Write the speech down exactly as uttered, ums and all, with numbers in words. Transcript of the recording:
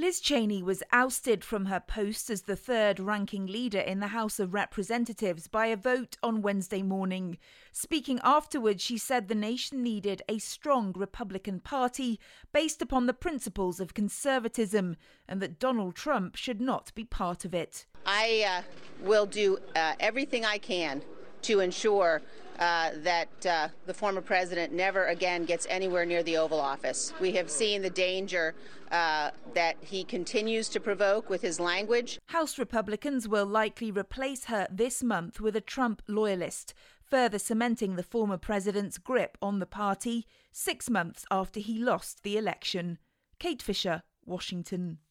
Liz Cheney was ousted from her post as the third-ranking leader in the House of Representatives by a vote on Wednesday morning. Speaking afterwards, she said the nation needed a strong Republican Party based upon the principles of conservatism and that Donald Trump should not be part of it. I uh, will do uh, everything I can to ensure uh, that uh, the former president never again gets anywhere near the Oval Office. We have seen the danger uh, that he continues to provoke with his language. House Republicans will likely replace her this month with a Trump loyalist, further cementing the former president's grip on the party six months after he lost the election. Kate Fisher, Washington.